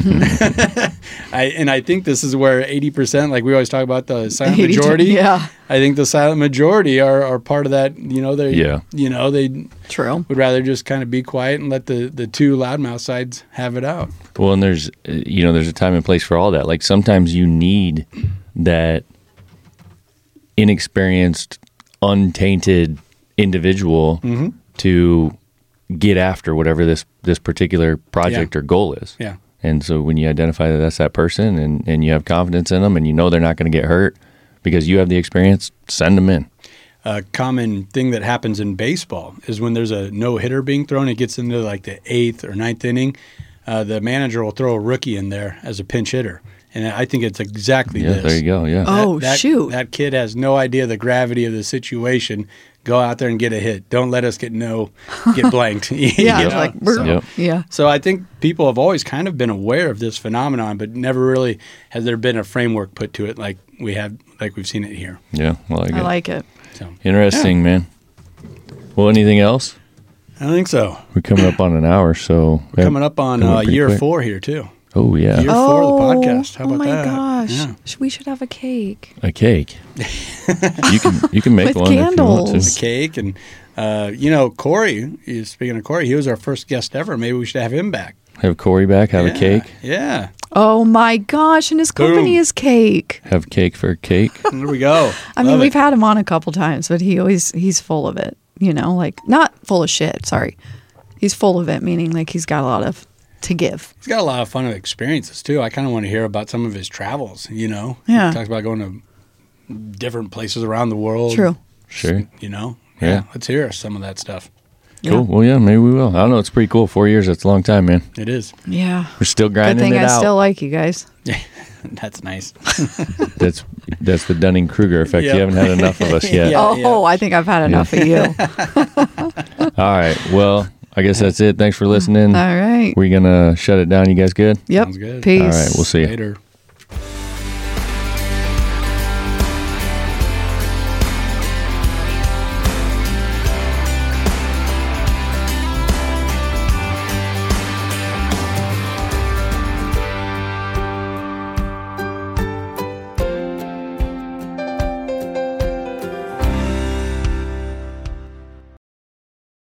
I think this is where 80%, like we always talk about the silent majority.
Yeah.
I think the silent majority are part of that. They
True.
would rather just kind of be quiet and let the two loudmouth sides have it out.
Well, and there's a time and place for all that. Like sometimes you need that inexperienced, untainted individual to get after whatever this particular project or goal is.
Yeah.
And so when you identify that that's that person and you have confidence in them and they're not going to get hurt because you have the experience, send them in.
A common thing that happens in baseball is when there's a no-hitter being thrown, it gets into like the 8th or 9th inning, the manager will throw a rookie in there as a pinch hitter. And I think it's exactly this.
There you go, yeah.
Shoot.
That kid has no idea the gravity of the situation. Go out there and get a hit. Don't let us get blanked. So I think people have always kind of been aware of this phenomenon, but never really has there been a framework put to it like we've seen it here.
Yeah,
I like it.
So,
interesting, man. Well, anything else?
I don't think so.
We're coming up on an hour, so
we're coming up on year
quick.
4 here too.
Oh, yeah.
Year 4 of the podcast. How about that?
Oh, my gosh.
Yeah.
We should have a cake.
A cake. You can make
with
one
candles.
if you want to.
A cake. And, Corey, speaking of Corey, he was our first guest ever. Maybe we should have him back.
Have Corey back, have a cake.
Yeah.
Oh, my gosh. And his company is cake.
Have cake for cake.
There we go.
I mean, we've had him on a couple times, but he's full of it, like not full of shit. Sorry. He's full of it, meaning like he's got a lot to give.
He's got a lot of fun experiences too. I kind of want to hear about some of his travels,
Yeah.
He talks about going to different places around the world.
True.
Sure.
Yeah. Let's hear some of that stuff.
Cool.
Yeah.
Well, yeah, maybe we will. I don't know. It's pretty cool. 4 years. That's a long time, man.
It is.
Yeah.
We're still
Good
grinding
thing
it
I
out.
still like you guys.
That's nice.
That's the Dunning-Kruger effect.
Yep.
You haven't had enough of us yet.
Yeah.
I think I've had enough of you.
All right. Well, I guess that's it. Thanks for listening.
All right.
We're going to shut it down. You guys good?
Yep.
Sounds good.
Peace.
All right. We'll see you.
Later.